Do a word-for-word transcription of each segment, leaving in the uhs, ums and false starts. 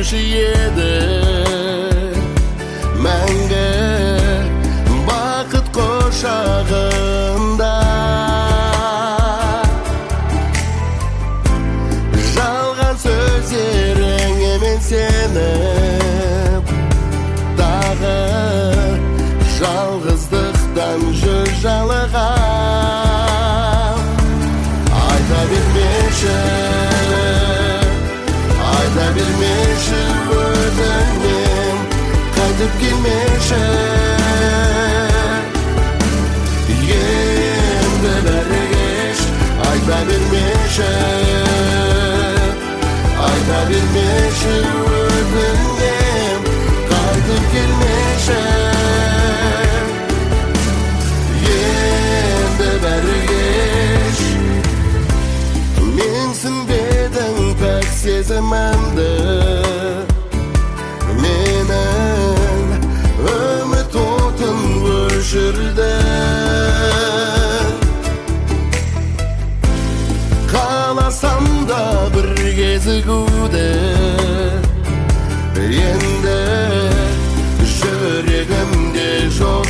gülüşü edi menge bakıt koşağında. Жалған сөздеріңе мен сеніп дағы жалғыздықтан жүр жалығам. Айта бермеші, айта бермеші өтінем, қайтып келмеші. Енді бәрі кеш, айта бермеші, ayta bilmеші өтінем, қайтып келмеші. Енді бәрі кеш. Менсінбедің пәк сезімімді, менің үміт отын өшірді. Қаласам да бір кезігуді, енді жүрегімде жоқ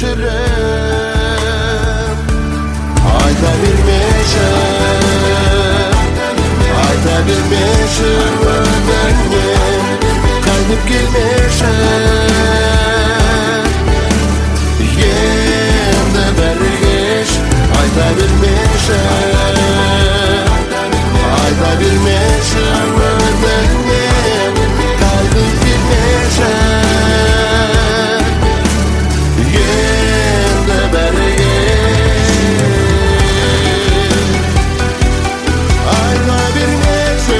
кешірім. Айта бермеші, айта бермеші өтінем, қайтып келмеші. Енді бәрі кеш, айта бермеші, ayta bilmеші өтінем, қайтып келмеші. Енді бәрі кеш. Ayta бермеші,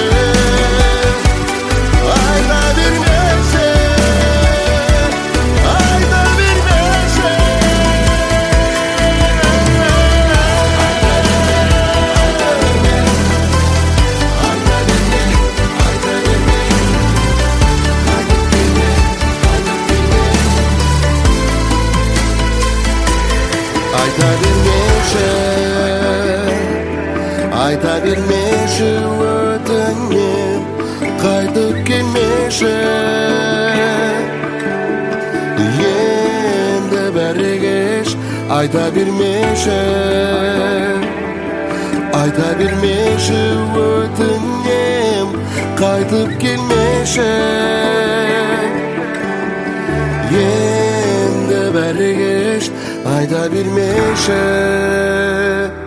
ayta бермеші, ayta бермеші. Ayta bermеші, ayta бермеші өтінем, қайтып келмеші. Енді бәрі кеш, айта бермеші, ayta бермеші өтінем, қайтып келмеші. Енді бәрі кеш, ayta бермеші.